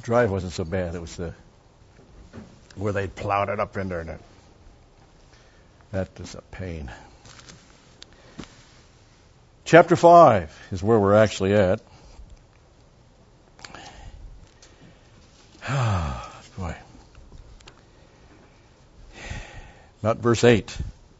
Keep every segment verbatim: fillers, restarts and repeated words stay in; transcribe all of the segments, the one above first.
drive wasn't so bad. It was the where they plowed it up in there. And it, that was a pain. Chapter five is where we're actually at. Ah, boy. About verse eight.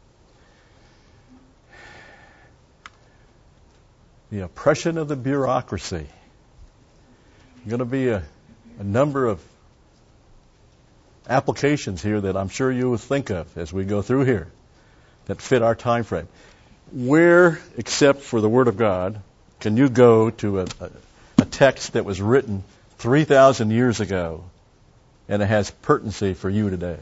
The oppression of the bureaucracy. There's going to be a, a number of applications here that I'm sure you will think of as we go through here that fit our time frame. Where, except for the Word of God, can you go to a, a, a text that was written three thousand years ago and it has pertinency for you today?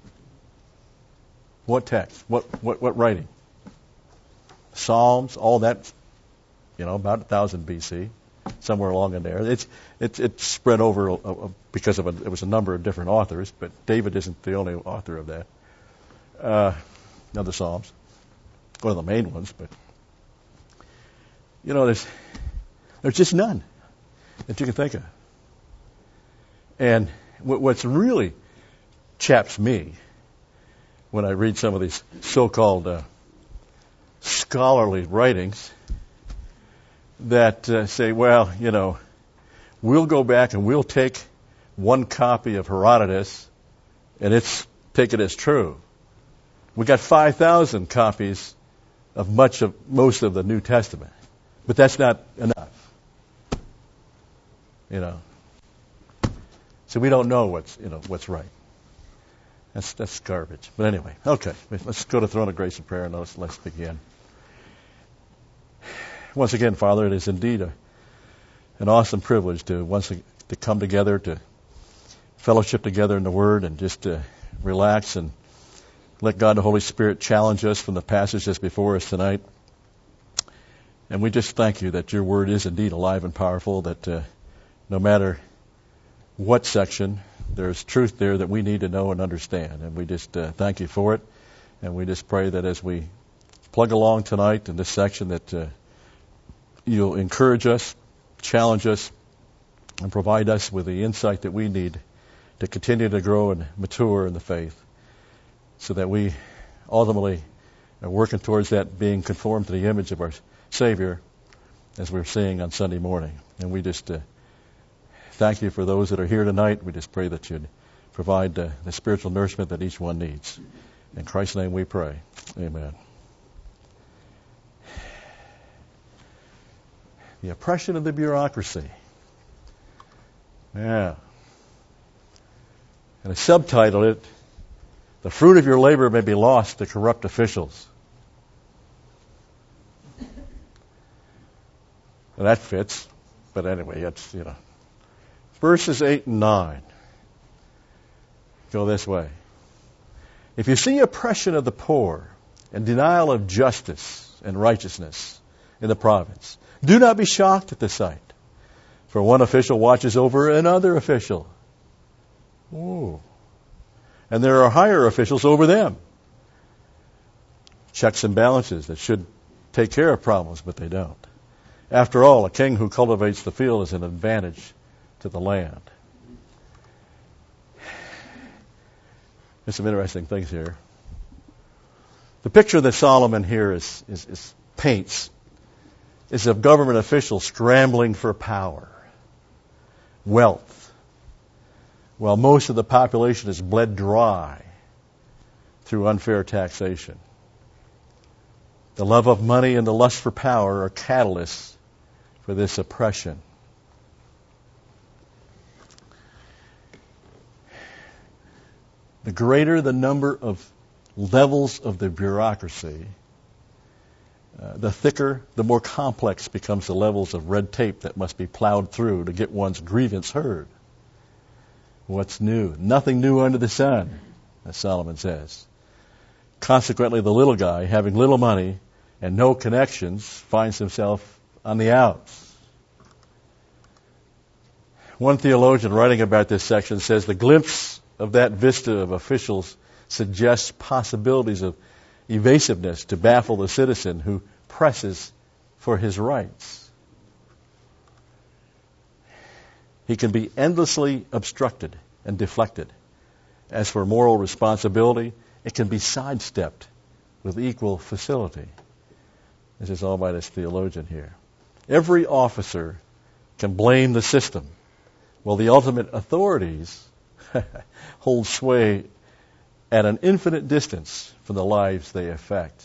What text? What what what writing? Psalms, all that, you know, about one thousand B C, somewhere along in there. It's it's it's spread over a, a, because of a, it was a number of different authors, but David isn't the only author of that. Uh, other Psalms, one of the main ones, but you know, there's there's just none that you can think of. And what, what's really chaps me when I read some of these so-called uh, scholarly writings that uh, say, well, you know, we'll go back and we'll take one copy of Herodotus and it's take it as true. We got five thousand copies of much of most of the New Testament, but that's not enough. You know, so we don't know what's you know what's right. That's that's garbage. But anyway, okay, let's go to the throne of grace and prayer and let's let's begin. Once again, Father, it is indeed a, an awesome privilege to once to come together, to fellowship together in the Word, and just to relax and let God the Holy Spirit challenge us from the passage that's before us tonight. And we just thank you that your Word is indeed alive and powerful, that uh, no matter what section, there's truth there that we need to know and understand. And we just uh, thank you for it. And we just pray that as we plug along tonight in this section that uh, you'll encourage us, challenge us, and provide us with the insight that we need to continue to grow and mature in the faith, so that we ultimately are working towards that being conformed to the image of our Savior, as we're seeing on Sunday morning. And we just uh, thank you for those that are here tonight. We just pray that you'd provide uh, the spiritual nourishment that each one needs. In Christ's name we pray. Amen. The oppression of the bureaucracy. Yeah. And I subtitled it, "The fruit of your labor may be lost to corrupt officials." Well, that fits. But anyway, it's, you know. Verses eight and nine go this way. If you see oppression of the poor and denial of justice and righteousness in the province, do not be shocked at the sight. For one official watches over another official. Ooh. And there are higher officials over them. Checks and balances that should take care of problems, but they don't. After all, a king who cultivates the field is an advantage to the land. There's some interesting things here. The picture that Solomon here is, is, is paints is of government officials scrambling for power, wealth, while most of the population is bled dry through unfair taxation. The love of money and the lust for power are catalysts for this oppression. The greater the number of levels of the bureaucracy, uh, the thicker, the more complex becomes the levels of red tape that must be plowed through to get one's grievance heard. What's new? Nothing new under the sun, as Solomon says. Consequently, the little guy, having little money and no connections, finds himself on the outs. One theologian writing about this section says the glimpse of that vista of officials suggests possibilities of evasiveness to baffle the citizen who presses for his rights. He can be endlessly obstructed and deflected. As for moral responsibility, it can be sidestepped with equal facility. This is all by this theologian here. Every officer can blame the system, while the ultimate authorities hold sway at an infinite distance from the lives they affect.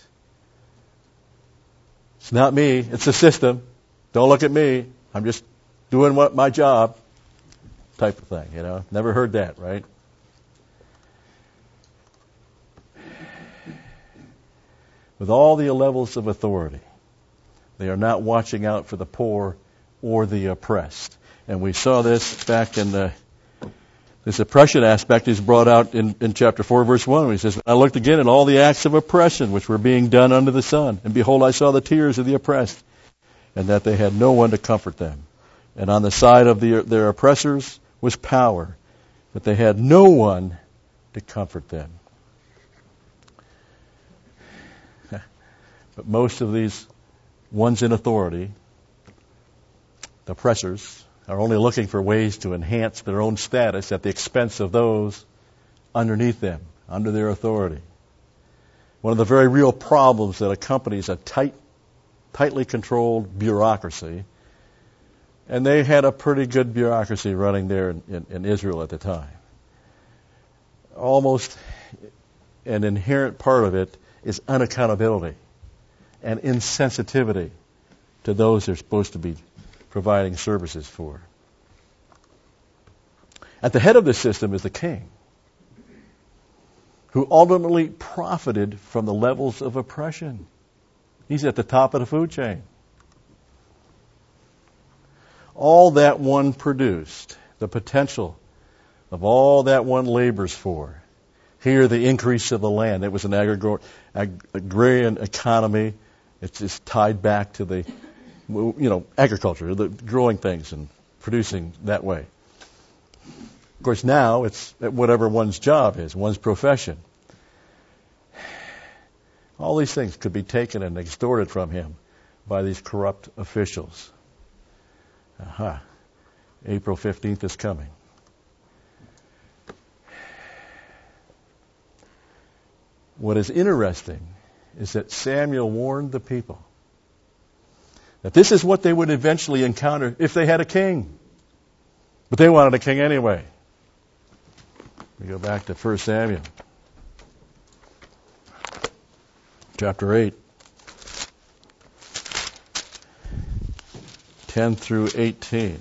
It's not me, it's the system. Don't look at me. I'm just doing what my job type of thing, you know. Never heard that, right? With all the levels of authority, they are not watching out for the poor or the oppressed. And we saw this back in the, this oppression aspect is brought out in, in chapter four, verse one, where he says, I looked again at all the acts of oppression which were being done under the sun, and behold, I saw the tears of the oppressed, and that they had no one to comfort them. And on the side of the, their oppressors was power, but they had no one to comfort them. But most of these ones in authority, the oppressors, are only looking for ways to enhance their own status at the expense of those underneath them, under their authority. One of the very real problems that accompanies a tight, tightly controlled bureaucracy, and they had a pretty good bureaucracy running there in, in, in Israel at the time. Almost an inherent part of it is unaccountability and insensitivity to those they're supposed to be providing services for. At the head of this system is the king, who ultimately profited from the levels of oppression. He's at the top of the food chain. All that one produced, the potential of all that one labors for. Here, the increase of the land. It was an agri- ag- agrarian economy. It's just tied back to the, you know, agriculture, the growing things and producing that way. Of course, now it's whatever one's job is, one's profession. All these things could be taken and extorted from him by these corrupt officials. Aha. April fifteenth is coming. What is interesting is that Samuel warned the people that this is what they would eventually encounter if they had a king. But they wanted a king anyway. We go back to First Samuel, chapter eight, ten through eighteen.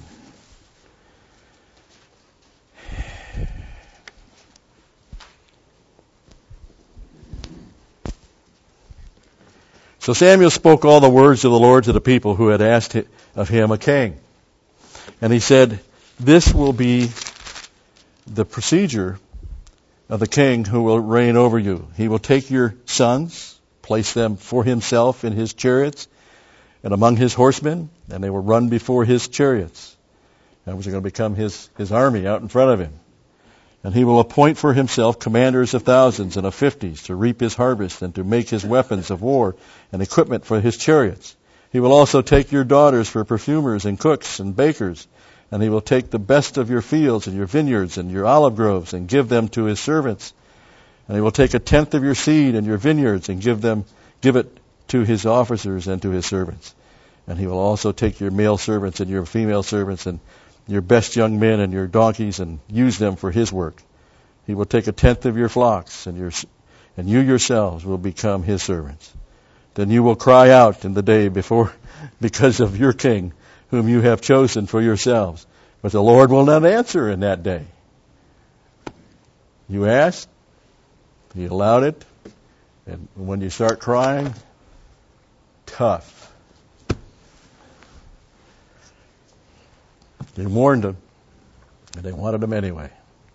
So Samuel spoke all the words of the Lord to the people who had asked of him a king. And he said, this will be the procedure of the king who will reign over you. He will take your sons, place them for himself in his chariots and among his horsemen, and they will run before his chariots. That was going to become his, his army out in front of him. And he will appoint for himself commanders of thousands and of fifties to reap his harvest and to make his weapons of war and equipment for his chariots. He will also take your daughters for perfumers and cooks and bakers, and he will take the best of your fields and your vineyards and your olive groves and give them to his servants. And he will take a tenth of your seed and your vineyards and give them, give it to his officers and to his servants. And he will also take your male servants and your female servants and your best young men and your donkeys and use them for his work. He will take a tenth of your flocks, and your and you yourselves will become his servants. Then you will cry out in the day before because of your king, whom you have chosen for yourselves. But the Lord will not answer in that day. You asked, he allowed it, and when you start crying, tough. They warned them, and they wanted them anyway.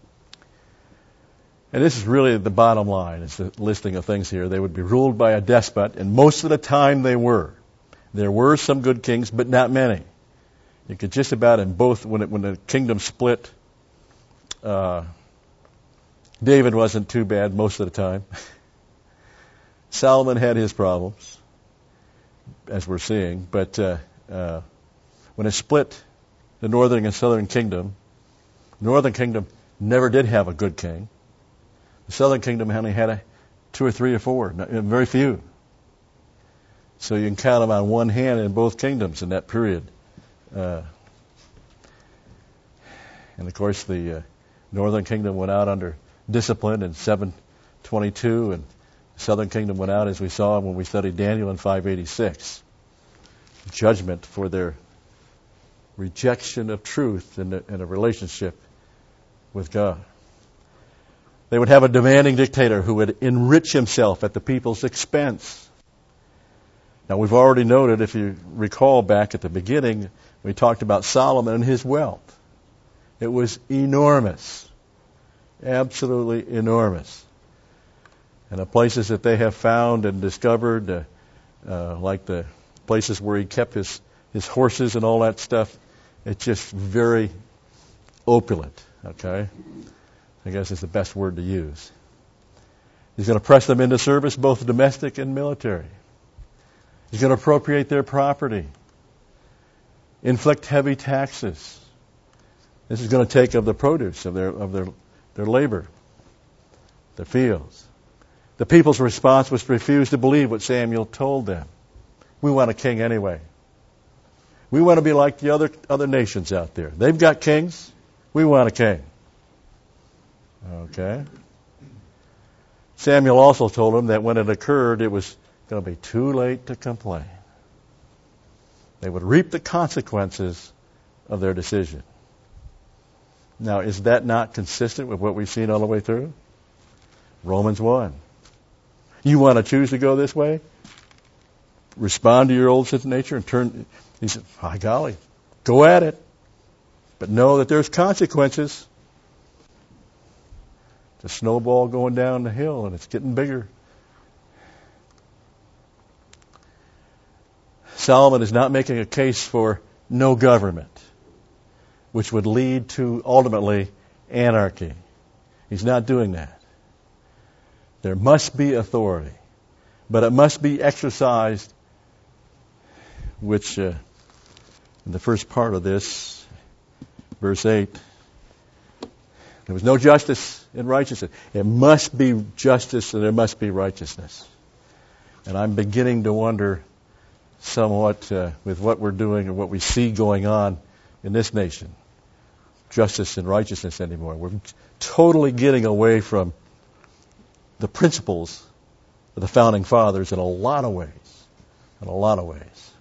And this is really the bottom line. It's the listing of things here. They would be ruled by a despot, and most of the time they were. There were some good kings, but not many. You could just about in both, when it, when the kingdom split, uh, David wasn't too bad most of the time. Solomon had his problems, as we're seeing, but uh, uh, when it split, the northern and southern kingdom. The northern kingdom never did have a good king. The southern kingdom only had a, two or three or four, very few. So you can count them on one hand in both kingdoms in that period. Uh, and of course, the uh, northern kingdom went out under discipline in seven twenty-two, and the southern kingdom went out, as we saw when we studied Daniel, in five eighty-six. Judgment for their rejection of truth in a, in a relationship with God. They would have a demanding dictator who would enrich himself at the people's expense. Now, we've already noted, if you recall back at the beginning, we talked about Solomon and his wealth. It was enormous. Absolutely enormous. And the places that they have found and discovered, uh, uh, like the places where he kept his, his horses and all that stuff, it's just very opulent, okay? I guess is the best word to use. He's going to press them into service, both domestic and military. He's going to appropriate their property, inflict heavy taxes. This is going to take of the produce of their of their their labor, their fields. The people's response was to refuse to believe what Samuel told them. We want a king anyway. We want to be like the other other nations out there. They've got kings. We want a king. Okay. Samuel also told them that when it occurred, it was going to be too late to complain. They would reap the consequences of their decision. Now, is that not consistent with what we've seen all the way through? Romans one. You want to choose to go this way? Respond to your old sin nature and turn. He said, by golly, go at it. But know that there's consequences. It's a snowball going down the hill, and it's getting bigger. Solomon is not making a case for no government, which would lead to, ultimately, anarchy. He's not doing that. There must be authority, but it must be exercised, which, uh, in the first part of this, verse eight, there was no justice and righteousness. It must be justice and there must be righteousness. And I'm beginning to wonder somewhat uh, with what we're doing and what we see going on in this nation. Justice and righteousness anymore. We're totally getting away from the principles of the founding fathers in a lot of ways. In a lot of ways.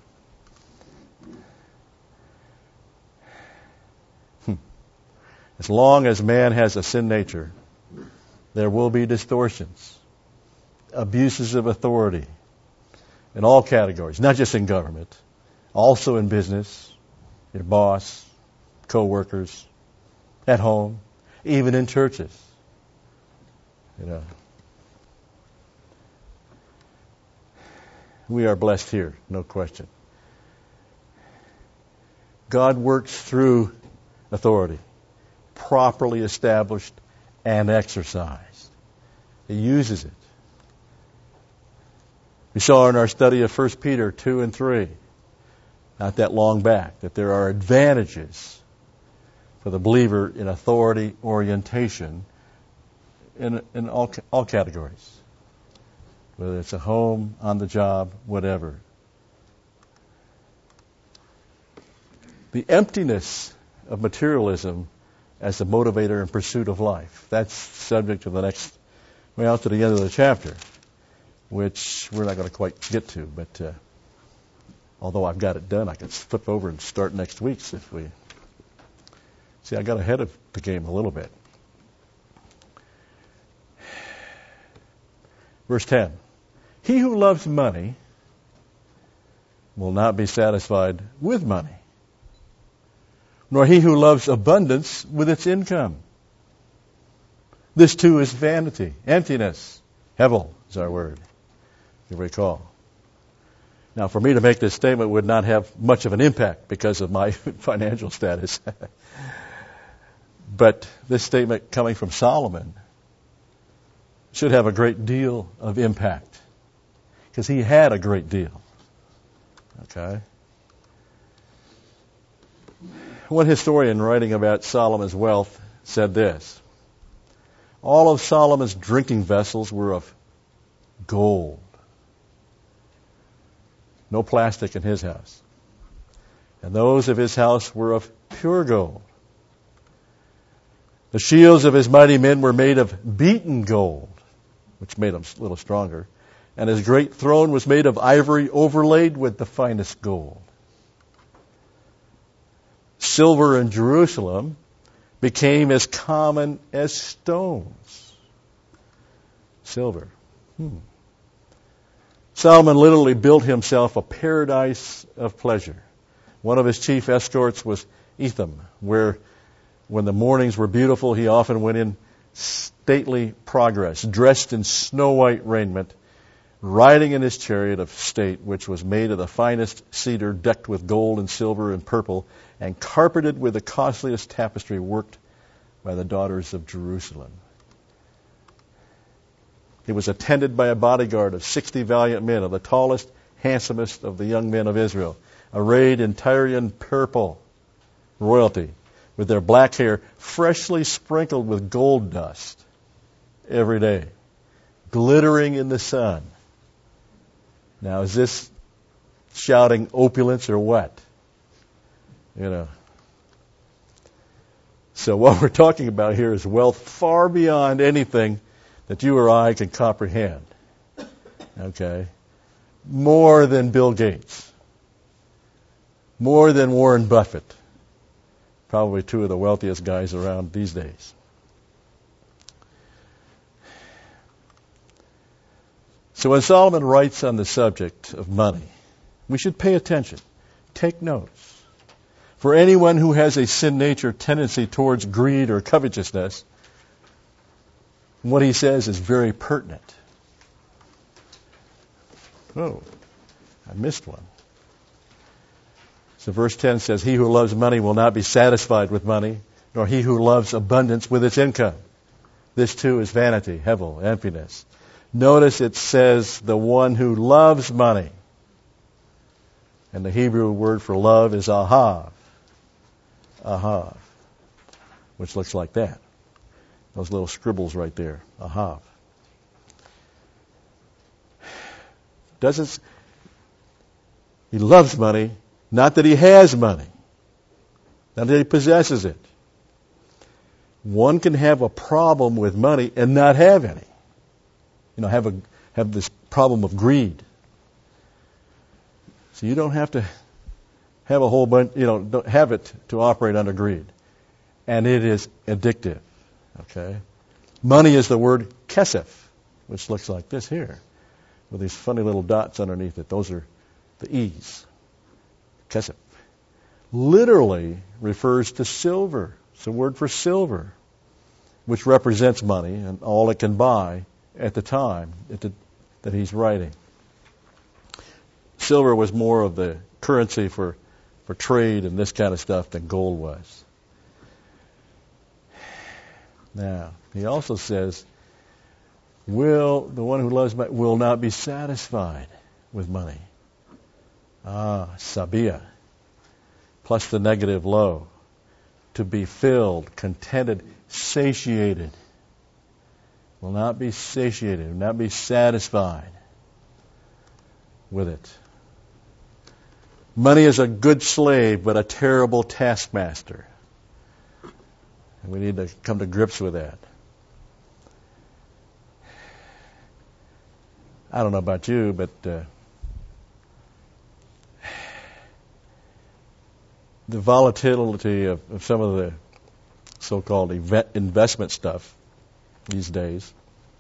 Hmm. As long as man has a sin nature, there will be distortions, abuses of authority in all categories, not just in government, also in business, your boss, co-workers, at home, even in churches. You know, we are blessed here, no question. God works through authority, properly established and exercised. He uses it. We saw in our study of First Peter two and three, not that long back, that there are advantages for the believer in authority orientation in, in all, all categories, whether it's a home, on the job, whatever. The emptiness of materialism as the motivator and pursuit of life. That's subject to the next, well, to the end of the chapter, which we're not going to quite get to, but uh, although I've got it done, I can flip over and start next week's if we... See, I got ahead of the game a little bit. Verse ten. He who loves money will not be satisfied with money, nor he who loves abundance with its income. This too is vanity, emptiness. Hevel is our word, you recall. Now, for me to make this statement would not have much of an impact because of my financial status. But this statement coming from Solomon should have a great deal of impact because he had a great deal. Okay? One historian writing about Solomon's wealth said this: all of Solomon's drinking vessels were of gold. No plastic in his house. And those of his house were of pure gold. The shields of his mighty men were made of beaten gold, which made them a little stronger. And his great throne was made of ivory overlaid with the finest gold. Silver in Jerusalem became as common as stones. Silver. Hmm. Solomon literally built himself a paradise of pleasure. One of his chief escorts was Etham, where when the mornings were beautiful, he often went in stately progress, dressed in snow-white raiment, riding in his chariot of state, which was made of the finest cedar, decked with gold and silver and purple, and carpeted with the costliest tapestry worked by the daughters of Jerusalem. He was attended by a bodyguard of sixty valiant men, of the tallest, handsomest of the young men of Israel, arrayed in Tyrian purple, royalty, with their black hair freshly sprinkled with gold dust every day, glittering in the sun. Now, is this shouting opulence or what? You know. So what we're talking about here is wealth far beyond anything that you or I can comprehend. Okay? More than Bill Gates. More than Warren Buffett. Probably two of the wealthiest guys around these days. So when Solomon writes on the subject of money, we should pay attention. Take notes. For anyone who has a sin nature tendency towards greed or covetousness, what he says is very pertinent. Oh, I missed one. So verse ten says, he who loves money will not be satisfied with money, nor he who loves abundance with its income. This too is vanity, hevel, emptiness. Notice it says the one who loves money. And the Hebrew word for love is ahav. Ahav. Which looks like that. Those little scribbles right there. Ahav. Doesn't he loves money, not that he has money, not that he possesses it. One can have a problem with money and not have any. You know, have a have this problem of greed. So you don't have to have a whole bunch, you know, don't have it to operate under greed. And it is addictive. Okay? Money is the word kesef, which looks like this here, with these funny little dots underneath it. Those are the E's. Kesef. Literally refers to silver. It's a word for silver, which represents money and all it can buy at the time at the, that he's writing. Silver was more of the currency for, for trade and this kind of stuff than gold was. Now, he also says, will the one who loves money will not be satisfied with money. Ah, sabia, plus the negative lo, to be filled, contented, satiated. Will not be satiated, will not be satisfied with it. Money is a good slave, but a terrible taskmaster. And we need to come to grips with that. I don't know about you, but uh, the volatility of, of some of the so-called event investment stuff these days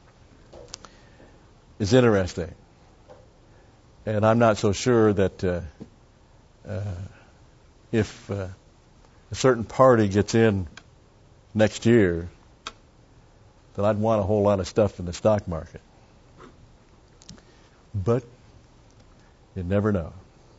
is interesting. And I'm not so sure that uh, uh, if uh, a certain party gets in next year, that I'd want a whole lot of stuff in the stock market. But you never know.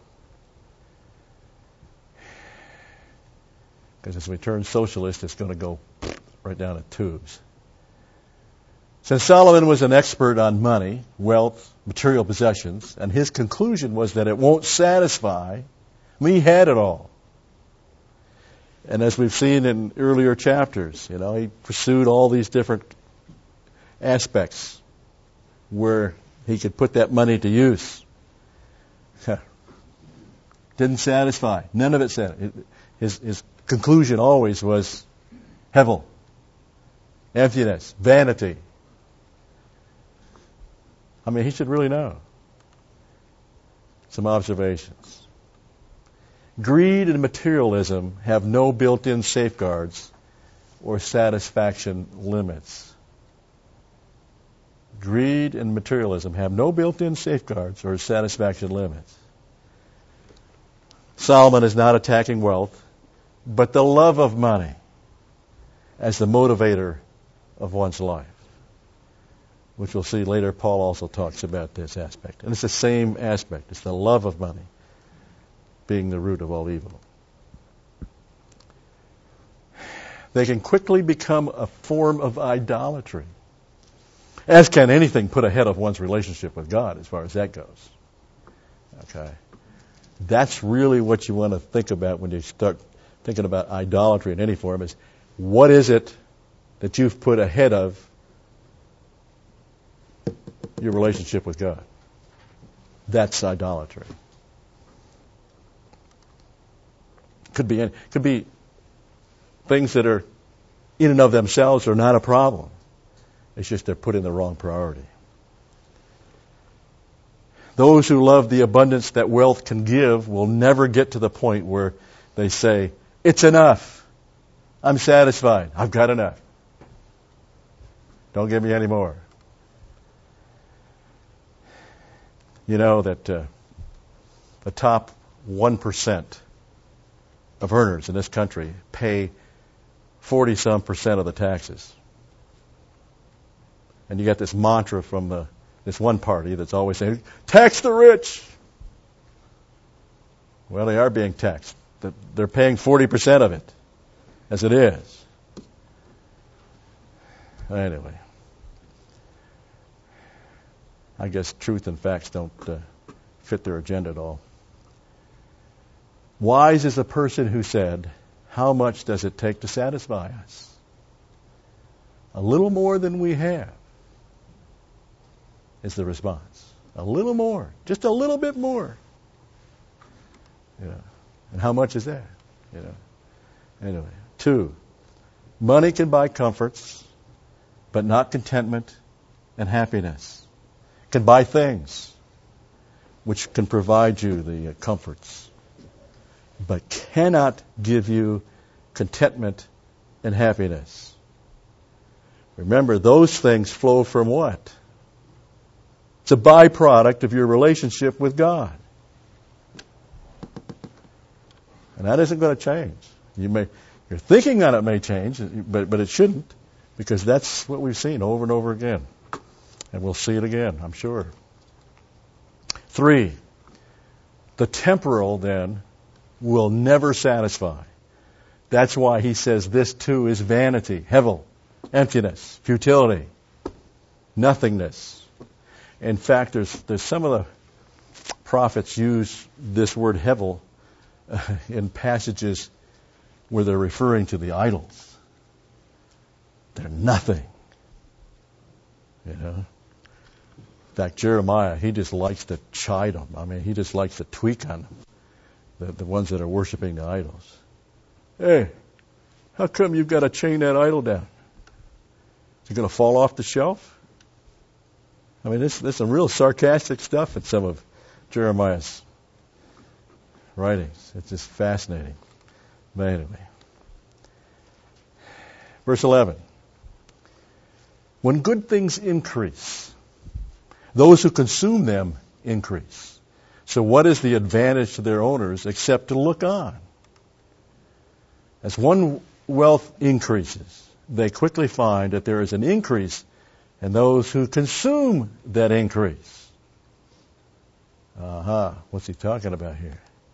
Because as we turn socialist, it's going to go right down the tubes. Since Solomon was an expert on money, wealth, material possessions, and his conclusion was that it won't satisfy, I mean, he had it all. And as we've seen in earlier chapters, you know, he pursued all these different aspects where he could put that money to use. Didn't satisfy. None of it said. His, his conclusion always was hevel, emptiness, vanity. I mean, he should really know. Some observations. Greed and materialism have no built-in safeguards or satisfaction limits. Greed and materialism have no built-in safeguards or satisfaction limits. Solomon is not attacking wealth, but the love of money as the motivator of one's life, which we'll see later. Paul also talks about this aspect. And it's the same aspect. It's the love of money being the root of all evil. They can quickly become a form of idolatry, as can anything put ahead of one's relationship with God as far as that goes. Okay. That's really what you want to think about when you start thinking about idolatry in any form, is what is it that you've put ahead of your relationship with God? That's idolatry. Could be could be things that are in and of themselves are not a problem. It's just they're put in the wrong priority. Those who love the abundance that wealth can give will never get to the point where they say, it's enough. I'm satisfied. I've got enough. Don't give me any more. You know that uh, the top one percent of earners in this country pay forty-some percent of the taxes. And you got this mantra from the this one party that's always saying, tax the rich. Well, they are being taxed. They're paying forty percent of it, as it is. Anyway, I guess truth and facts don't uh, fit their agenda at all. Wise is the person who said, how much does it take to satisfy us? A little more than we have is the response. A little more. Just a little bit more. Yeah. And how much is that? You know. Anyway. Two, money can buy comforts, but not contentment and happiness. It can buy things which can provide you the comforts, but cannot give you contentment and happiness. Remember, those things flow from what? It's a byproduct of your relationship with God. And that isn't going to change. You may, your thinking on it may change, but, but it shouldn't, because that's what we've seen over and over again. And we'll see it again, I'm sure. Three, the temporal, then, will never satisfy. That's why he says this too is vanity, hevel, emptiness, futility, nothingness. In fact, there's there's some of the prophets use this word hevel uh, in passages where they're referring to the idols. They're nothing. You know. In fact, Jeremiah, he just likes to chide them. I mean, he just likes to tweak on them, the, the ones that are worshiping the idols. Hey, how come you've got to chain that idol down? Is it going to fall off the shelf? I mean, this, this is some real sarcastic stuff in some of Jeremiah's writings. It's just fascinating. But anyway. Verse eleven. When good things increase, those who consume them increase. So what is the advantage to their owners except to look on? As one wealth increases, they quickly find that there is an increase in those who consume that increase. Aha, uh-huh. What's he talking about here?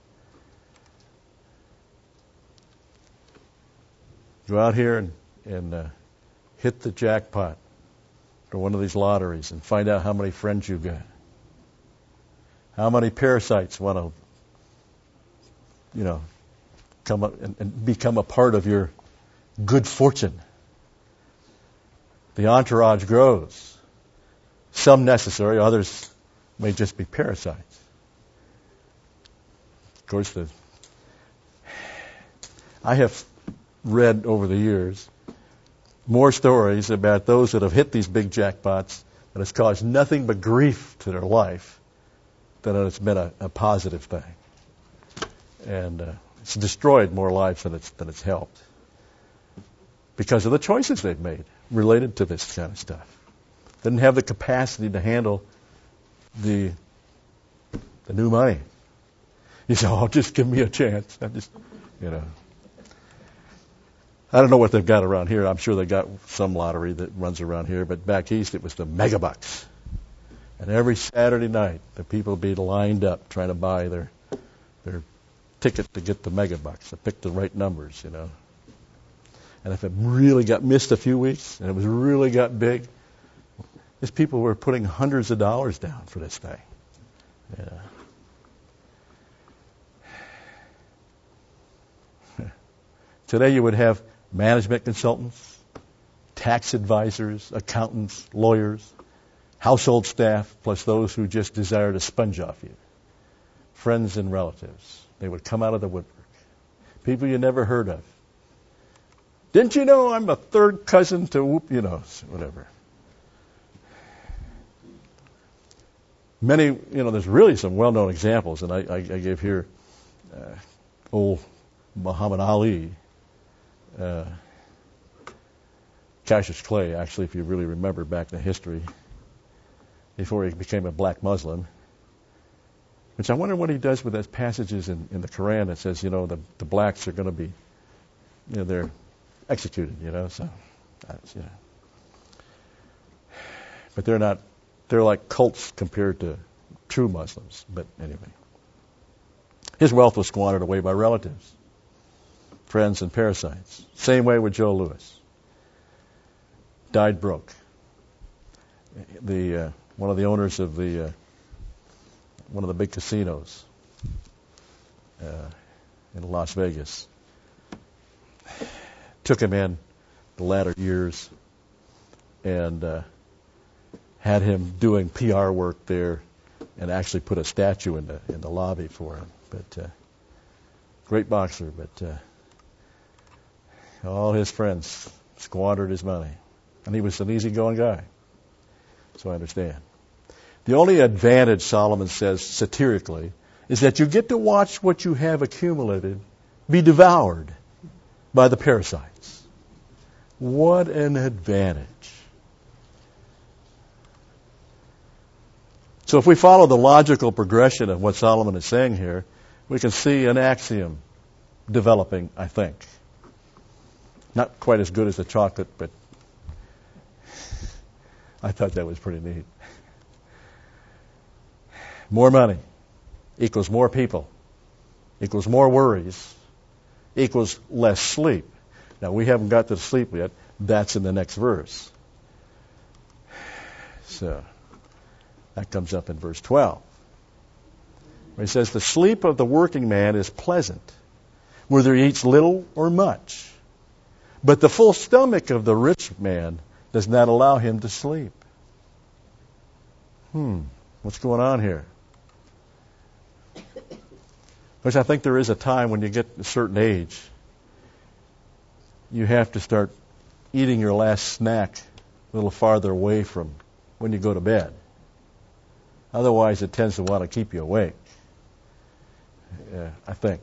Go out here and, and uh, hit the jackpot or one of these lotteries and find out how many friends you've got. How many parasites want to, you know, come up and, and become a part of your good fortune. The entourage grows. Some necessary, others may just be parasites. Of course, the, I have read over the years more stories about those that have hit these big jackpots that has caused nothing but grief to their life than it's been a, a positive thing. And uh, it's destroyed more lives than it's, than it's helped because of the choices they've made related to this kind of stuff. Didn't have the capacity to handle the the new money. You say, "Oh, just give me a chance." I just, you know, I don't know what they've got around here. I'm sure they got some lottery that runs around here, but back east it was the Megabucks, and every Saturday night the people would be lined up trying to buy their their ticket to get the Megabucks, to pick the right numbers, you know. And if it really got missed a few weeks and it was really got big, these people were putting hundreds of dollars down for this thing. Yeah. Today you would have management consultants, tax advisors, accountants, lawyers, household staff, plus those who just desire to sponge off you. Friends and relatives. They would come out of the woodwork. People you never heard of. Didn't you know I'm a third cousin to whoop, you know, whatever. Many, you know, there's really some well-known examples, and I, I, I gave here uh, old Muhammad Ali, uh, Cassius Clay, actually, if you really remember back in the history, before he became a black Muslim, which I wonder what he does with those passages in, in the Quran that says, you know, the, the blacks are going to be, you know, they're executed, you know, so, that's, you know. But they're not, they're like cults compared to true Muslims. But anyway. His wealth was squandered away by relatives, friends, and parasites. Same way with Joe Louis. Died broke. The uh, one of the owners of the uh, one of the big casinos uh, in Las Vegas took him in the latter years and uh, had him doing P R work there, and actually put a statue in the in the lobby for him. But uh, great boxer, but uh, all his friends squandered his money, and he was an easygoing guy. So I understand. The only advantage, Solomon says satirically, is that you get to watch what you have accumulated be devoured by the parasites. What an advantage. So if we follow the logical progression of what Solomon is saying here, we can see an axiom developing, I think. Not quite as good as the chocolate, but I thought that was pretty neat. More money equals more people, equals more worries, equals less sleep. Now, we haven't got to sleep yet. That's in the next verse. So, that comes up in verse twelve. Where he says, the sleep of the working man is pleasant, whether he eats little or much. But the full stomach of the rich man does not allow him to sleep. Hmm, what's going on here? Because I think there is a time when you get a certain age, you have to start eating your last snack a little farther away from when you go to bed. Otherwise, it tends to want to keep you awake. Yeah, I think.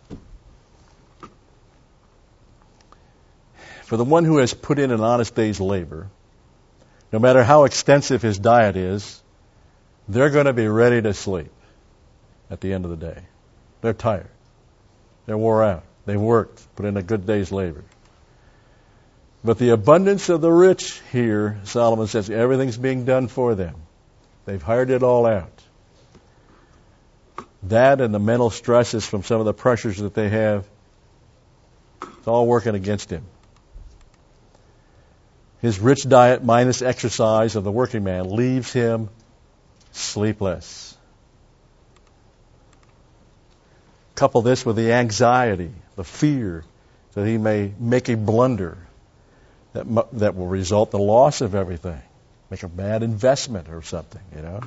For the one who has put in an honest day's labor, no matter how extensive his diet is, they're going to be ready to sleep at the end of the day. They're tired. They're wore out. They've worked, put in a good day's labor. But the abundance of the rich here, Solomon says, everything's being done for them. They've hired it all out. That and the mental stresses from some of the pressures that they have, it's all working against him. His rich diet minus exercise of the working man leaves him sleepless. couple this with the anxiety, the fear, that he may make a blunder that mu- that will result in the loss of everything, make a bad investment or something, you know.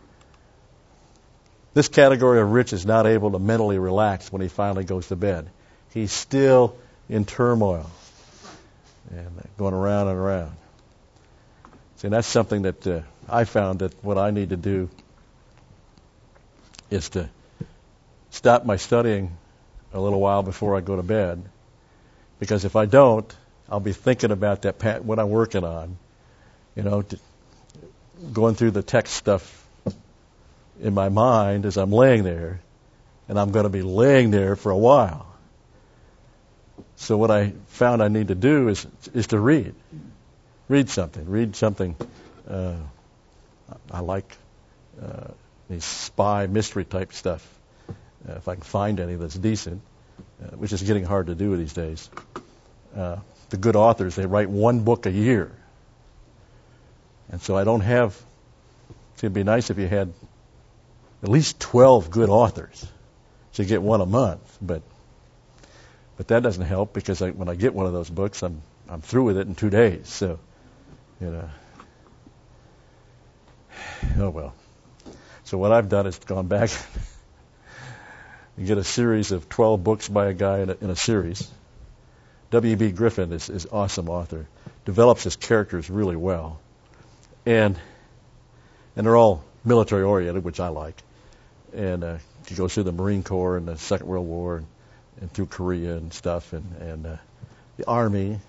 This category of rich is not able to mentally relax when he finally goes to bed. He's still in turmoil and going around and around. See, that's something that uh, I found that what I need to do is to stop my studying a little while before I go to bed, because if I don't, I'll be thinking about that pat- what I'm working on, you know, to, going through the text stuff in my mind as I'm laying there, and I'm going to be laying there for a while. So what I found I need to do is is to read, read something, read something. Uh, I like uh, these spy mystery type stuff. Uh, if I can find any that's decent, uh, which is getting hard to do these days. Uh, the good authors, they write one book a year. And so I don't have, see, it'd be nice if you had at least twelve good authors. So you get one a month. But but that doesn't help, because I, when I get one of those books, I'm I'm through with it in two days. So, you know. Oh, well. So what I've done is gone back and get a series of twelve books by a guy in a, in a series. W B Griffin is is awesome author. Develops his characters really well. And and they're all military oriented, which I like. And uh, he goes through the Marine Corps and the Second World War, and, and through Korea and stuff, and, and uh, the Army,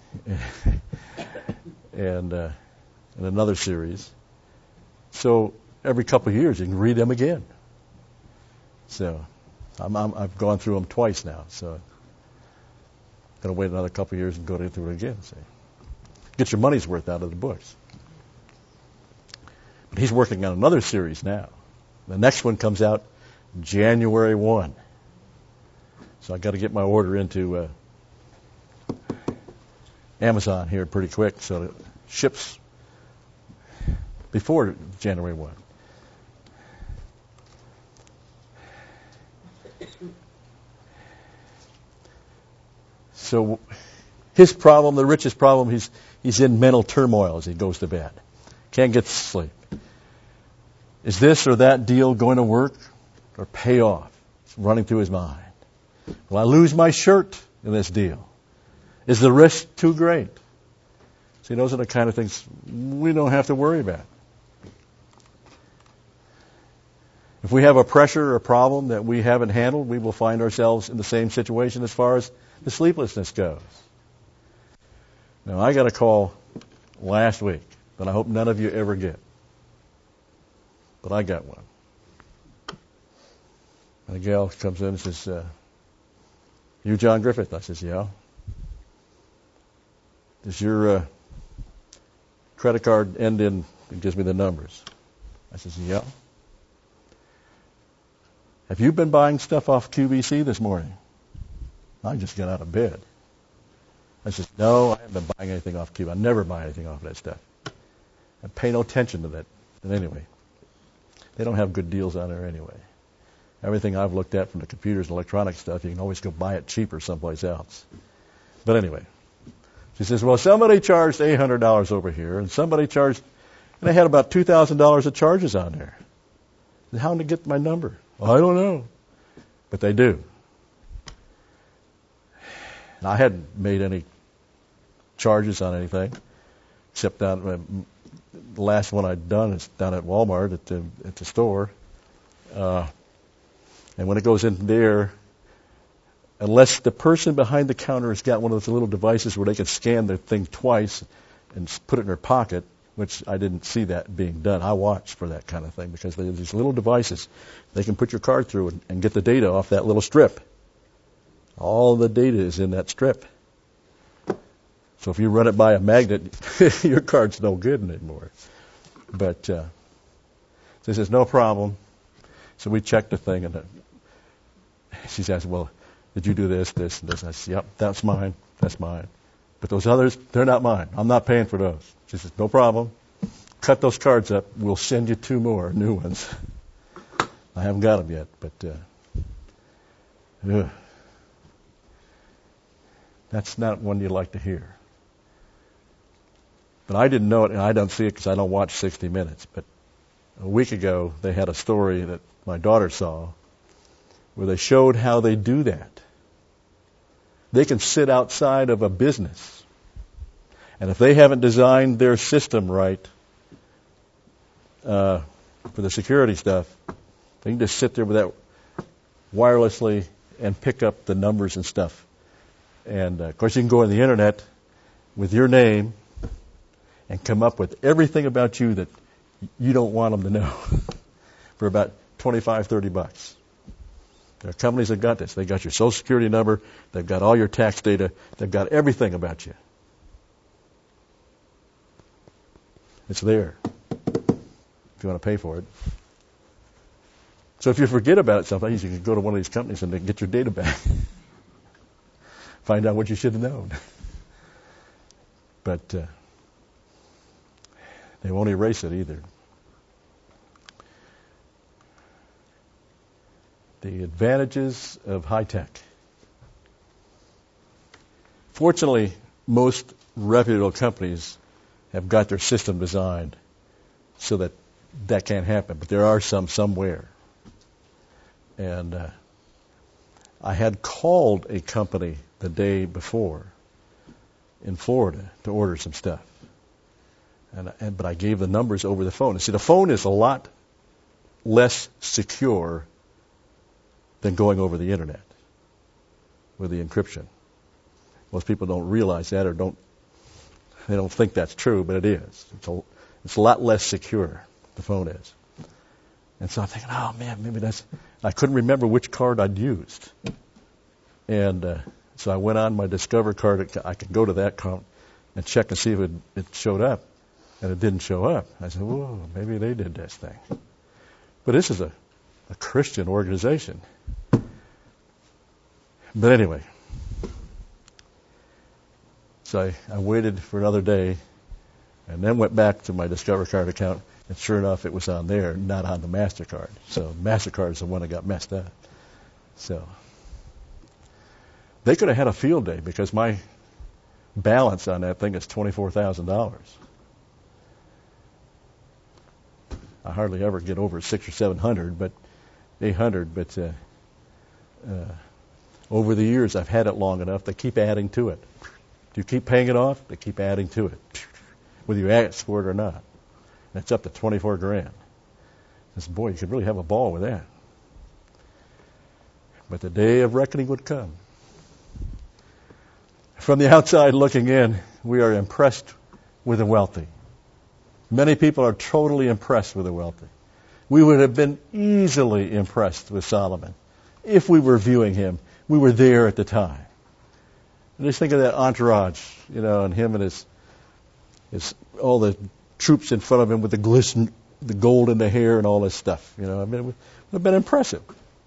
and uh, and another series. So every couple of years you can read them again. So I'm, I'm, I've gone through them twice now. So I'm going to wait another couple of years and go through it again. See, get your money's worth out of the books. But he's working on another series now. The next one comes out January first. So I got to get my order into uh, Amazon here pretty quick, so it ships before January first. So his problem, the richest problem, he's he's in mental turmoil as he goes to bed. Can't get to sleep. Is this or that deal going to work or pay off? It's running through his mind. Will I lose my shirt in this deal? Is the risk too great? See, those are the kind of things we don't have to worry about. If we have a pressure or a problem that we haven't handled, we will find ourselves in the same situation as far as the sleeplessness goes. Now, I got a call last week that I hope none of you ever get. But I got one. And a gal comes in and says, uh, you John Griffith? I says, yeah. Does your uh, credit card end in, it gives me the numbers. I says, yeah. Have you been buying stuff off Q V C this morning? I just got out of bed. I says, no, I haven't been buying anything off Q V C. I never buy anything off that stuff. I pay no attention to that. But anyway, they don't have good deals on there anyway. Everything I've looked at from the computers and electronic stuff, you can always go buy it cheaper someplace else. But anyway, she says, well, somebody charged eight hundred dollars over here, and somebody charged, and they had about two thousand dollars of charges on there. How did they get my number? Well, I don't know. But they do. And I hadn't made any charges on anything, except down, uh, the last one I'd done is down at Walmart at the, at the store. Uh, and when it goes in there, unless the person behind the counter has got one of those little devices where they can scan the thing twice and put it in their pocket, which I didn't see that being done. I watched for that kind of thing, because there's these little devices they can put your card through and, and get the data off that little strip. All the data is in that strip. So if you run it by a magnet, your card's no good anymore. But uh, so he says, no problem. So we checked the thing, and uh, she says, well, did you do this, this, and this? And I said, yep, that's mine, that's mine. But those others, they're not mine. I'm not paying for those. She says, no problem. Cut those cards up. We'll send you two more new ones. I haven't got them yet, but uh, Ugh. That's not one you like to hear. But I didn't know it, and I don't see it because I don't watch sixty minutes. But a week ago, they had a story that my daughter saw where they showed how they do that. They can sit outside of a business, and if they haven't designed their system right uh, for the security stuff, they can just sit there with that wirelessly and pick up the numbers and stuff. And, uh, of course, you can go on the Internet with your name and come up with everything about you that you don't want them to know for about twenty-five, thirty bucks. There are companies that got this. They got your Social Security number. They've got all your tax data. They've got everything about you. It's there if you want to pay for it. So if you forget about it sometimes, you can go to one of these companies and they get your data back. Find out what you should have known. But uh, they won't erase it either. The advantages of high tech. Fortunately, most reputable companies have got their system designed so that that can't happen. But there are some somewhere. And uh, I had called a company the day before in Florida to order some stuff. And, and but I gave the numbers over the phone. And see, the phone is a lot less secure than going over the Internet with the encryption. Most people don't realize that, or don't they don't think that's true, but it is. It's a, it's a lot less secure, the phone is. And so I'm thinking, oh man, maybe that's. I couldn't remember which card I'd used, and uh, so I went on my Discover card. I could go to that account and check and see if it, it showed up, and it didn't show up. I said, whoa, maybe they did this thing. But this is a, a Christian organization. But anyway, so I, I waited for another day, and then went back to my Discover card account. And sure enough, it was on there, not on the MasterCard. So MasterCard is the one that got messed up. So they could have had a field day because my balance on that thing is twenty-four thousand dollars. I hardly ever get over six or seven hundred, but eight hundred. But uh, uh, over the years, I've had it long enough. They keep adding to it. Do you keep paying it off? They keep adding to it, whether you ask for it or not. And it's up to twenty-four grand. I said, boy, you could really have a ball with that. But the day of reckoning would come. From the outside looking in, we are impressed with the wealthy. Many people are totally impressed with the wealthy. We would have been easily impressed with Solomon if we were viewing him. We were there at the time. And just think of that entourage, you know, and him and his, his all the troops in front of him with the glisten, the gold in the hair and all this stuff. You know, I mean, it would have been impressive.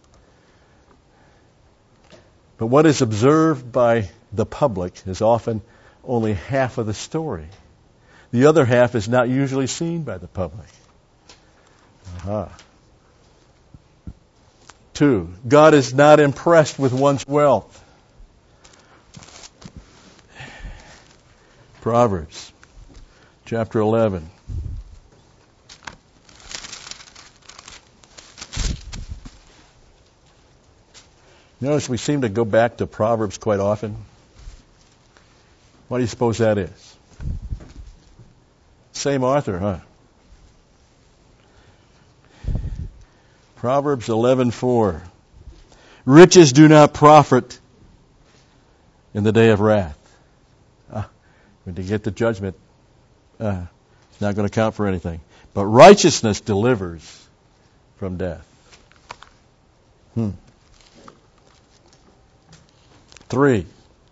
But what is observed by the public is often only half of the story. The other half is not usually seen by the public. Aha. Two, God is not impressed with one's wealth. Proverbs chapter eleven. Notice we seem to go back to Proverbs quite often. What do you suppose that is? Same author, huh? Proverbs eleven four. Riches do not profit in the day of wrath. Ah, when you get the judgment, uh, it's not going to count for anything. But righteousness delivers from death. Hmm. Three.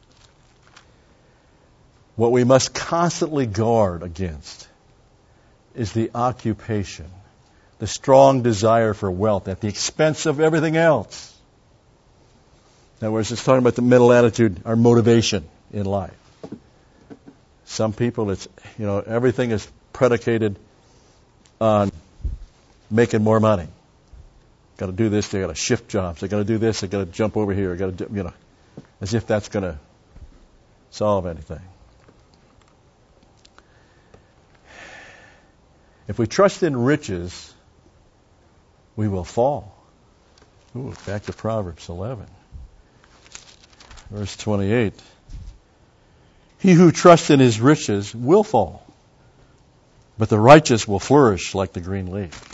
What we must constantly guard against is the occupation, the strong desire for wealth at the expense of everything else. In other words, it's talking about the mental attitude, our motivation in life. Some people, it's, you know, everything is predicated on making more money, got to do this, they got to shift jobs, they got to do this, they got to jump over here, got to, you know, as if that's going to solve anything. If we trust in riches, we will fall. Ooh, back to Proverbs eleven, verse twenty-eight. He who trusts in his riches will fall, but the righteous will flourish like the green leaf.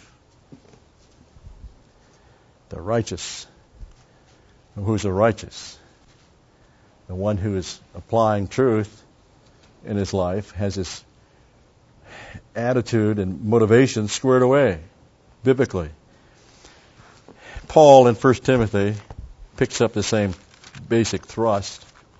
The righteous. Who's the righteous? The one who is applying truth in his life, has his attitude and motivation squared away biblically. Paul in First Timothy picks up the same basic thrust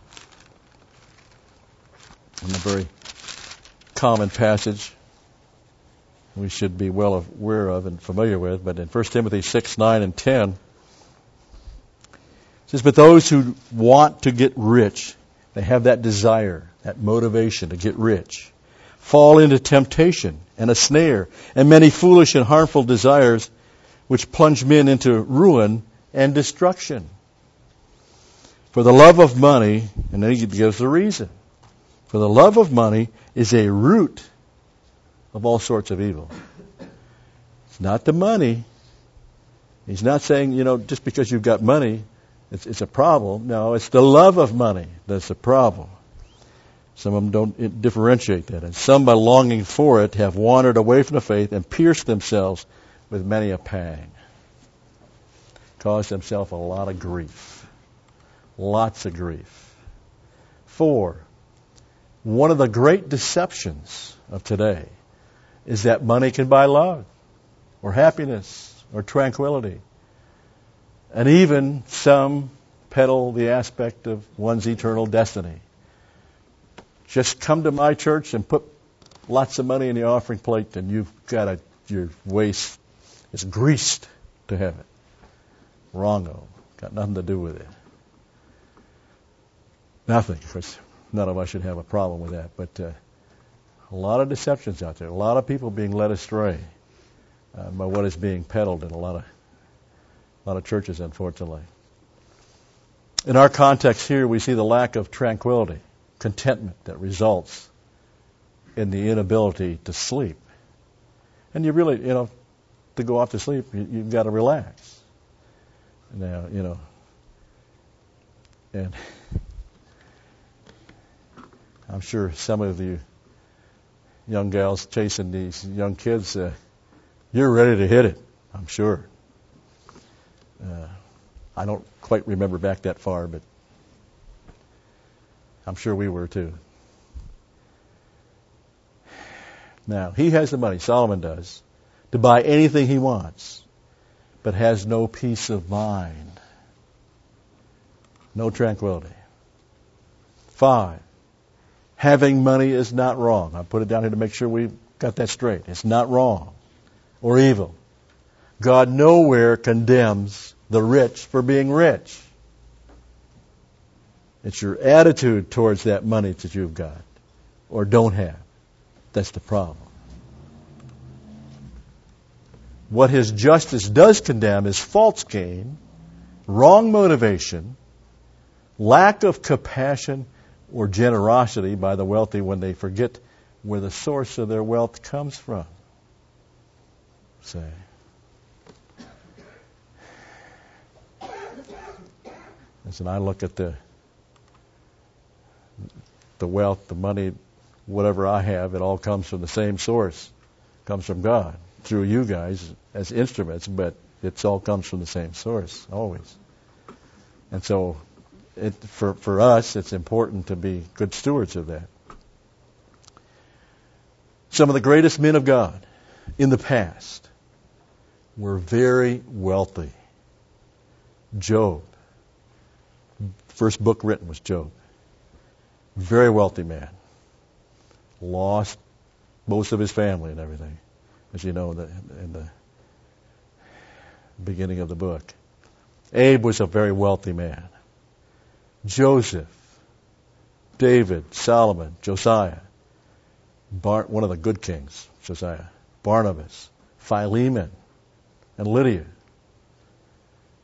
in a very common passage we should be well aware of and familiar with, but in First Timothy six, nine, and ten, it says, but those who want to get rich, they have that desire, that motivation to get rich, fall into temptation and a snare, and many foolish and harmful desires which plunge men into ruin and destruction. For the love of money, and then he gives the reason, for the love of money is a root of all sorts of evil. It's not the money. He's not saying, you know, just because you've got money, it's, it's a problem. No, it's the love of money that's the problem. Some of them don't differentiate that. And some, by longing for it, have wandered away from the faith and pierced themselves with many a pang. Caused themselves a lot of grief. Lots of grief. Four, one of the great deceptions of today is that money can buy love or happiness or tranquility. And even some peddle the aspect of one's eternal destiny. Just come to my church and put lots of money in the offering plate and you've got a, your waist is greased to heaven. Wrongo. Got nothing to do with it. Nothing. Of course, none of us should have a problem with that. But uh, a lot of deceptions out there. A lot of people being led astray uh, by what is being peddled in a lot of a lot of churches, unfortunately. In our context here, we see the lack of tranquility, contentment that results in the inability to sleep. And you really, you know, to go off to sleep, you, you've got to relax. Now, you know, and I'm sure some of you young gals chasing these young kids, uh, you're ready to hit it, I'm sure. Uh, I don't quite remember back that far, but I'm sure we were too. Now, he has the money, Solomon does, to buy anything he wants, but has no peace of mind. No tranquility. Five, having money is not wrong. I put it down here to make sure we got that straight. It's not wrong or evil. God nowhere condemns the rich for being rich. It's your attitude towards that money that you've got or don't have. That's the problem. What his justice does condemn is false gain, wrong motivation, lack of compassion or generosity by the wealthy when they forget where the source of their wealth comes from. Say. Listen, I look at the the wealth, the money, whatever I have, it all comes from the same source. It comes from God through you guys as instruments, but it all comes from the same source, always. And so it, for, for us, it's important to be good stewards of that. Some of the greatest men of God in the past were very wealthy. Job. First book written was Job. Very wealthy man. Lost most of his family and everything, as you know in the, in the beginning of the book. Abe was a very wealthy man. Joseph, David, Solomon, Josiah, Bar- one of the good kings, Josiah, Barnabas, Philemon, and Lydia.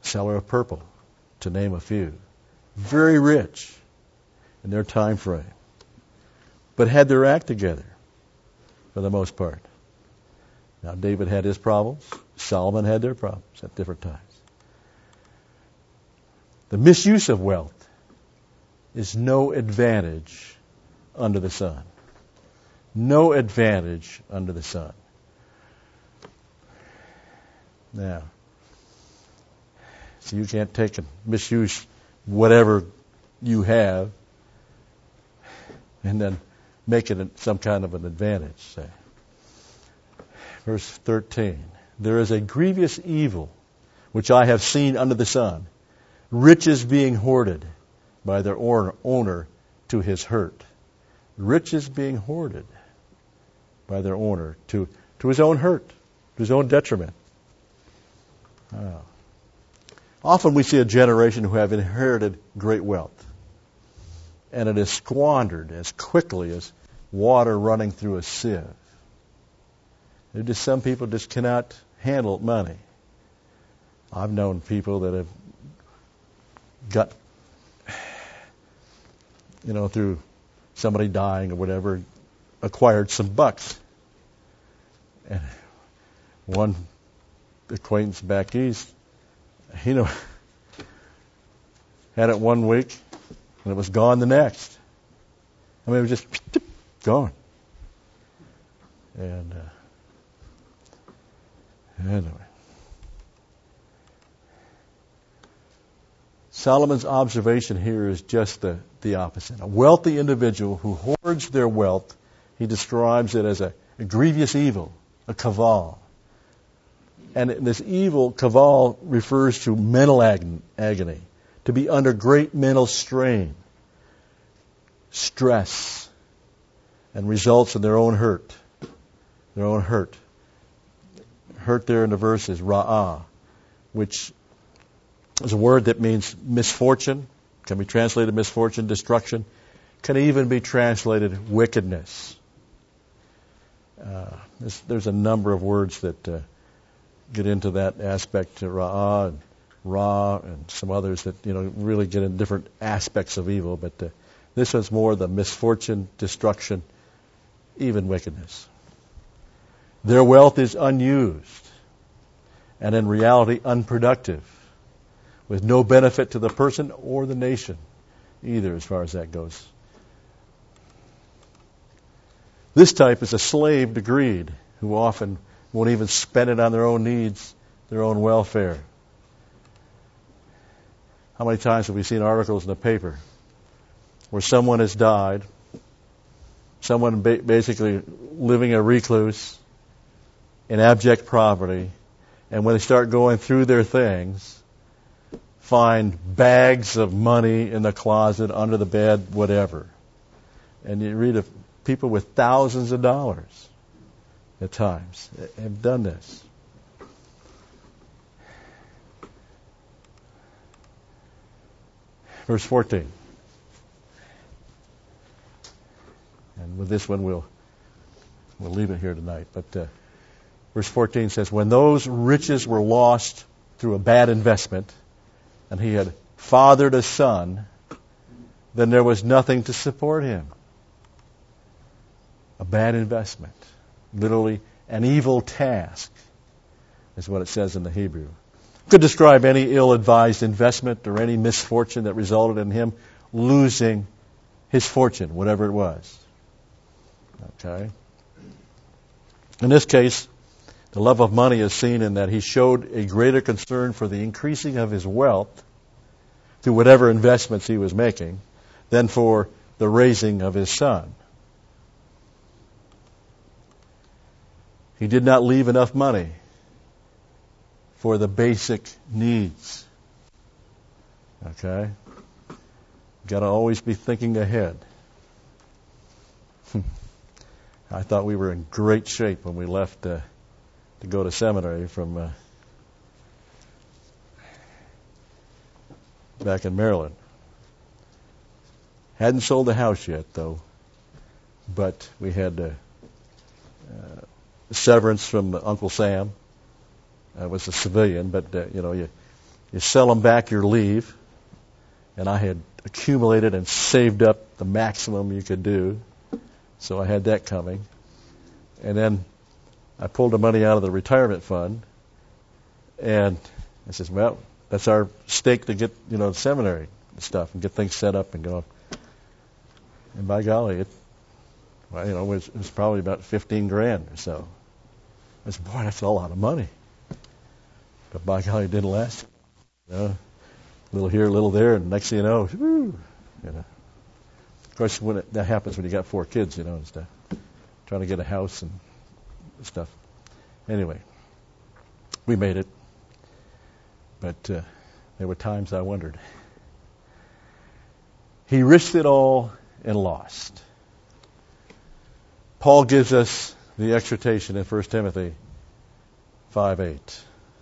seller of purple, to name a few. Very rich in their time frame, but had their act together for the most part. Now, David had his problems. Solomon had their problems at different times. The misuse of wealth is no advantage under the sun. No advantage under the sun. Now, so you can't take and misuse whatever you have and then make it some kind of an advantage. Say. Verse thirteen. There is a grievous evil which I have seen under the sun, riches being hoarded by their owner to his hurt. Riches being hoarded by their owner to, to his own hurt, to his own detriment. Oh. Often we see a generation who have inherited great wealth, and it is squandered as quickly as water running through a sieve. There just some people just cannot handle money. I've known people that have got, you know, through somebody dying or whatever, acquired some bucks. And one acquaintance back east, you know, had it one week and it was gone the next. I mean, it was just gone. And uh, anyway. Solomon's observation here is just the, the opposite. A wealthy individual who hoards their wealth, he describes it as a, a grievous evil, a kaval. And this evil, kaval, refers to mental ag- agony, to be under great mental strain, stress, and results in their own hurt. Their own hurt. Hurt there in the verse is ra'ah, which is a word that means misfortune, can be translated misfortune, destruction, can even be translated wickedness. Uh, there's, there's a number of words that uh, get into that aspect, ra'ah and ra, and some others that, you know, really get in different aspects of evil, but uh, this one's more the misfortune, destruction, even wickedness. Their wealth is unused and in reality unproductive, with no benefit to the person or the nation either, as far as that goes. This type is a slave to greed, who often won't even spend it on their own needs, their own welfare. How many times have we seen articles in the paper where someone has died, someone ba- basically living a recluse in abject poverty, and when they start going through their things, find bags of money in the closet, under the bed, whatever. And you read of people with thousands of dollars at times have done this. Verse fourteen. And with this one, we'll we'll leave it here tonight. But uh, verse fourteen says, when those riches were lost through a bad investment, and he had fathered a son, then there was nothing to support him. A bad investment. Literally, an evil task is what it says in the Hebrew. Could describe any ill-advised investment or any misfortune that resulted in him losing his fortune, whatever it was. Okay? In this case, the love of money is seen in that he showed a greater concern for the increasing of his wealth through whatever investments he was making than for the raising of his son. He did not leave enough money for the basic needs. Okay? Got to always be thinking ahead. I thought we were in great shape when we left uh, to go to seminary from uh, back in Maryland. Hadn't sold the house yet, though, but we had uh, uh, severance from Uncle Sam. I was a civilian, but uh, you know, you You sell them back your leave. And I had accumulated and saved up the maximum you could do. So I had that coming. And then I pulled the money out of the retirement fund. And I says, well, that's our stake to get, you know, the seminary and stuff and get things set up and go. And by golly, it, well, you know, it was, it was probably about fifteen grand or so. I said, boy, that's a lot of money. But by golly, it didn't last. You know, a little here, a little there, and next thing you know, whoo, you know. Of course, when it, that happens when you got four kids, you know, and stuff. Trying to get a house and stuff. Anyway, we made it. But uh, there were times I wondered. He risked it all and lost. Paul gives us the exhortation in First Timothy five eight.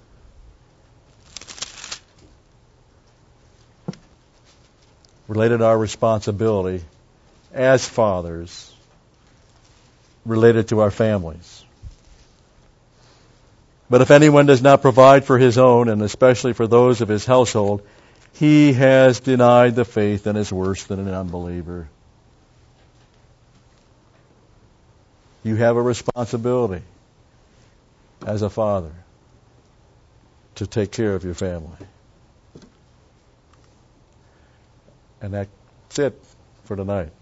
Related to our responsibility as fathers, related to our families. But if anyone does not provide for his own, and especially for those of his household, he has denied the faith and is worse than an unbeliever. You have a responsibility as a father to take care of your family. And that's it for tonight.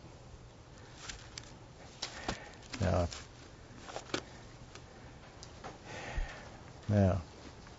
Now, now,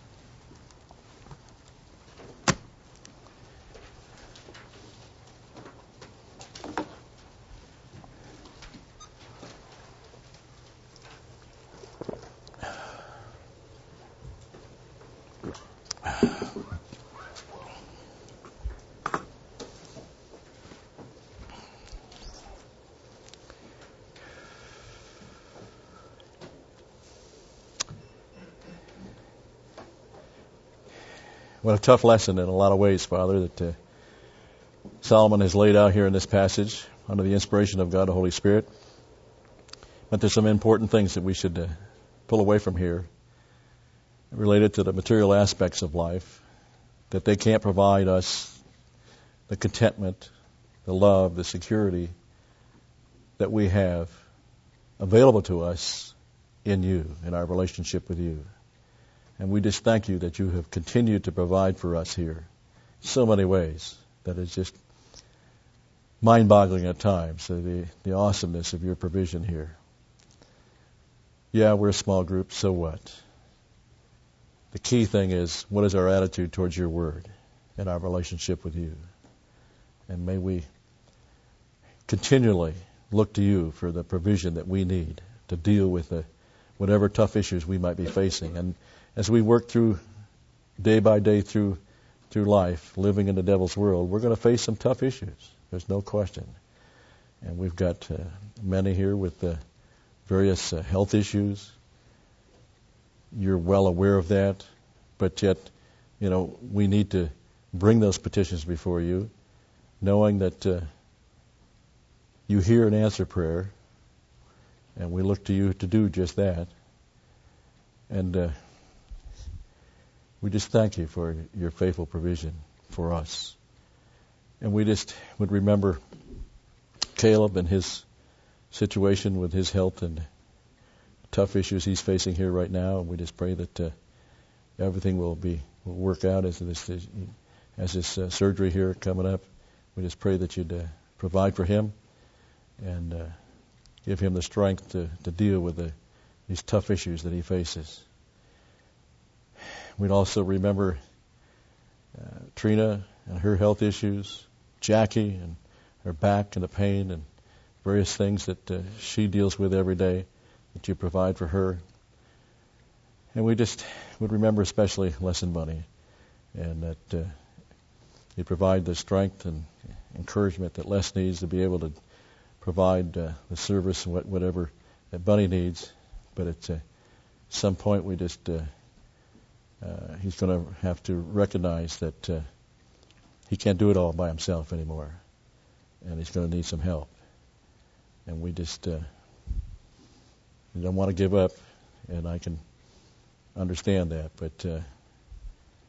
what a tough lesson in a lot of ways, Father, that uh, Solomon has laid out here in this passage under the inspiration of God the Holy Spirit. But there's some important things that we should uh, pull away from here related to the material aspects of life, that they can't provide us the contentment, the love, the security that we have available to us in you, in our relationship with you. And we just thank you that you have continued to provide for us here in so many ways that it's just mind-boggling at times, so the, the awesomeness of your provision here. Yeah, we're a small group, so what? The key thing is, what is our attitude towards your word and our relationship with you? And may we continually look to you for the provision that we need to deal with the, whatever tough issues we might be facing. And as we work through, day by day through through life, living in the devil's world, we're going to face some tough issues. There's no question. And we've got uh, many here with uh, various uh, health issues. You're well aware of that. But yet, you know, we need to bring those petitions before you, knowing that uh, you hear and answer prayer, and we look to you to do just that. And uh, we just thank you for your faithful provision for us. And we just would remember Caleb and his situation with his health and tough issues he's facing here right now. And we just pray that uh, everything will be will work out as this as this uh, surgery here coming up. We just pray that you'd uh, provide for him and uh, give him the strength to, to deal with the, these tough issues that he faces. We'd also remember uh, Trina and her health issues, Jackie and her back and the pain and various things that uh, she deals with every day that you provide for her. And we just would remember especially Les and Bunny, and that uh, you provide the strength and encouragement that Les needs to be able to provide uh, the service and whatever that Bunny needs. But at uh, some point we just... Uh, Uh, he's going to have to recognize that uh, he can't do it all by himself anymore, and he's going to need some help. And we just uh, we don't want to give up, and I can understand that. But uh,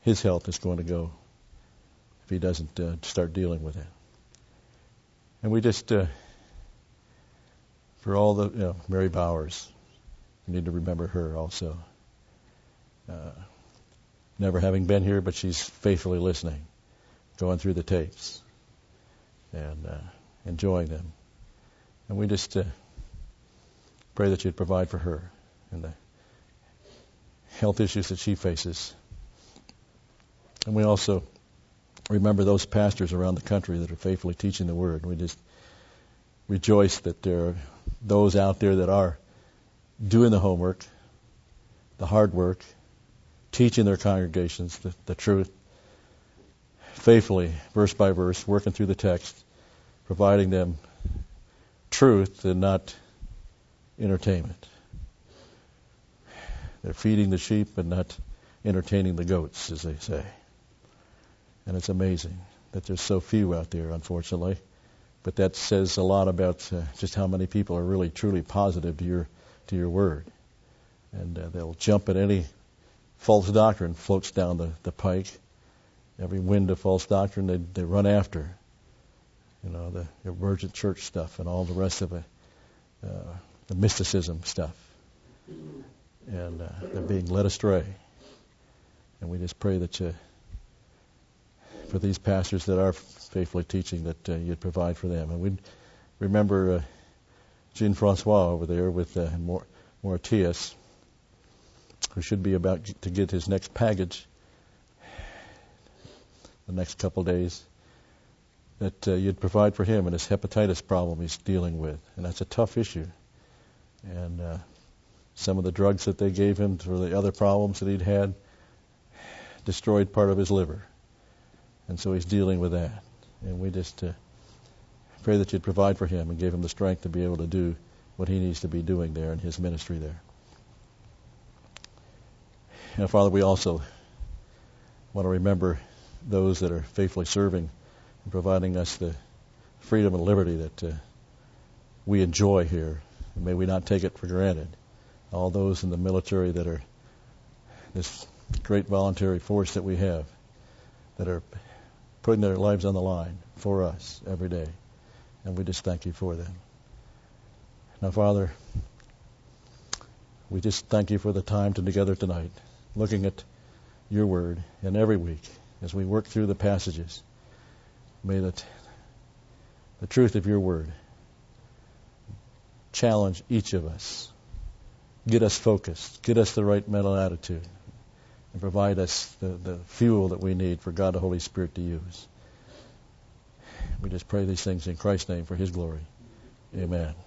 his health is going to go if he doesn't uh, start dealing with it. And we just, uh, for all the, you know, Mary Bowers, we need to remember her also. Uh, never having been here, but she's faithfully listening, going through the tapes, and uh, enjoying them. And we just uh, pray that you'd provide for her and the health issues that she faces. And we also remember those pastors around the country that are faithfully teaching the Word. We just rejoice that there are those out there that are doing the homework, the hard work, teaching their congregations the, the truth, faithfully, verse by verse, working through the text, providing them truth and not entertainment. They're feeding the sheep and not entertaining the goats, as they say. And it's amazing that there's so few out there, unfortunately. But that says a lot about uh, just how many people are really, truly positive to your to your word. And uh, they'll jump at any false doctrine floats down the, the pike. Every wind of false doctrine they, they run after. You know, the emergent church stuff and all the rest of it, uh, the mysticism stuff. And uh, they're being led astray. And we just pray that you, for these pastors that are faithfully teaching, that uh, you'd provide for them. And we remember uh, Jean-Francois over there with uh, Mauritius, who should be about to get his next package the next couple of days, that uh, you'd provide for him and his hepatitis problem he's dealing with. And that's a tough issue. And uh, some of the drugs that they gave him for the other problems that he'd had destroyed part of his liver. And so he's dealing with that. And we just uh, pray that you'd provide for him and give him the strength to be able to do what he needs to be doing there in his ministry there. And Father, we also want to remember those that are faithfully serving and providing us the freedom and liberty that uh, we enjoy here. And may we not take it for granted. All those in the military that are this great voluntary force that we have, that are putting their lives on the line for us every day. And we just thank you for them. Now, Father, we just thank you for the time together tonight, looking at your word, and every week as we work through the passages, may that the truth of your word challenge each of us, get us focused, get us the right mental attitude, and provide us the, the fuel that we need for God the Holy Spirit to use. We just pray these things in Christ's name for his glory. Amen.